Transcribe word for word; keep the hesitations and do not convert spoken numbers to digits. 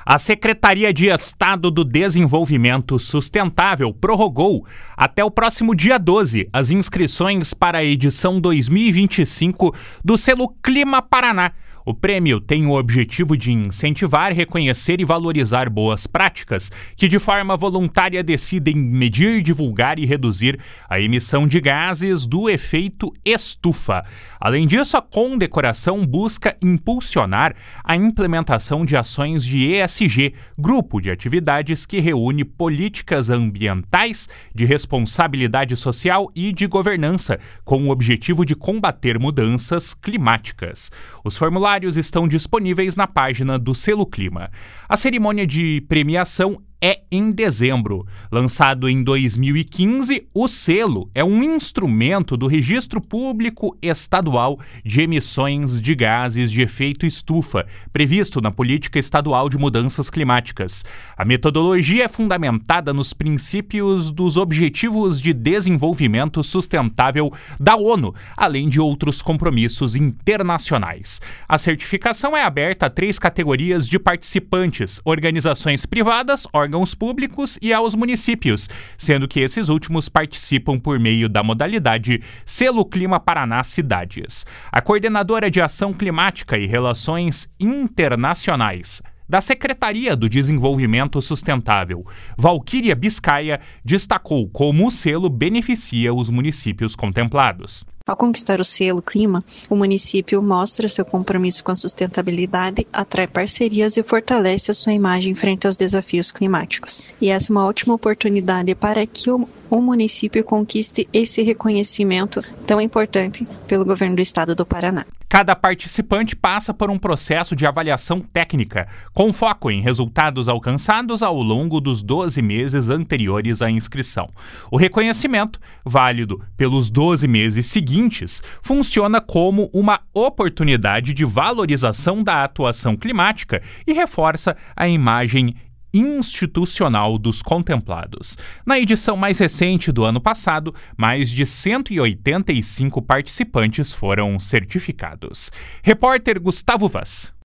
A Secretaria de Estado do Desenvolvimento Sustentável prorrogou até o próximo dia doze as inscrições para a edição dois mil e vinte e cinco do selo Clima Paraná. O prêmio tem o objetivo de incentivar, reconhecer e valorizar boas práticas que, de forma voluntária, decidem medir, divulgar e reduzir a emissão de gases do efeito estufa. Além disso, a condecoração busca impulsionar a implementação de ações de E S G, grupo de atividades que reúne políticas ambientais, de responsabilidade social e de governança, com o objetivo de combater mudanças climáticas. Os formulários estão disponíveis na página do Selo Clima. A cerimônia de premiação é em dezembro. Lançado em dois mil e quinze, o selo é um instrumento do Registro Público Estadual de Emissões de Gases de Efeito Estufa, previsto na Política Estadual de Mudanças Climáticas. A metodologia é fundamentada nos princípios dos Objetivos de Desenvolvimento Sustentável da ONU, além de outros compromissos internacionais. A certificação é aberta a três categorias de participantes: organizações privadas, órgãos públicos e aos municípios, sendo que esses últimos participam por meio da modalidade Selo Clima Paraná Cidades. A coordenadora de Ação Climática e Relações Internacionais da Secretaria do Desenvolvimento Sustentável, Valquíria Biscaia, destacou como o selo beneficia os municípios contemplados. Ao conquistar o selo Clima, o município mostra seu compromisso com a sustentabilidade, atrai parcerias e fortalece a sua imagem frente aos desafios climáticos. E essa é uma ótima oportunidade para que o, o município conquiste esse reconhecimento tão importante pelo governo do estado do Paraná. Cada participante passa por um processo de avaliação técnica, com foco em resultados alcançados ao longo dos doze meses anteriores à inscrição. O reconhecimento, válido pelos doze meses seguintes, funciona como uma oportunidade de valorização da atuação climática e reforça a imagem institucional dos contemplados. Na edição mais recente do ano passado, mais de cento e oitenta e cinco participantes foram certificados. Repórter Gustavo Vaz.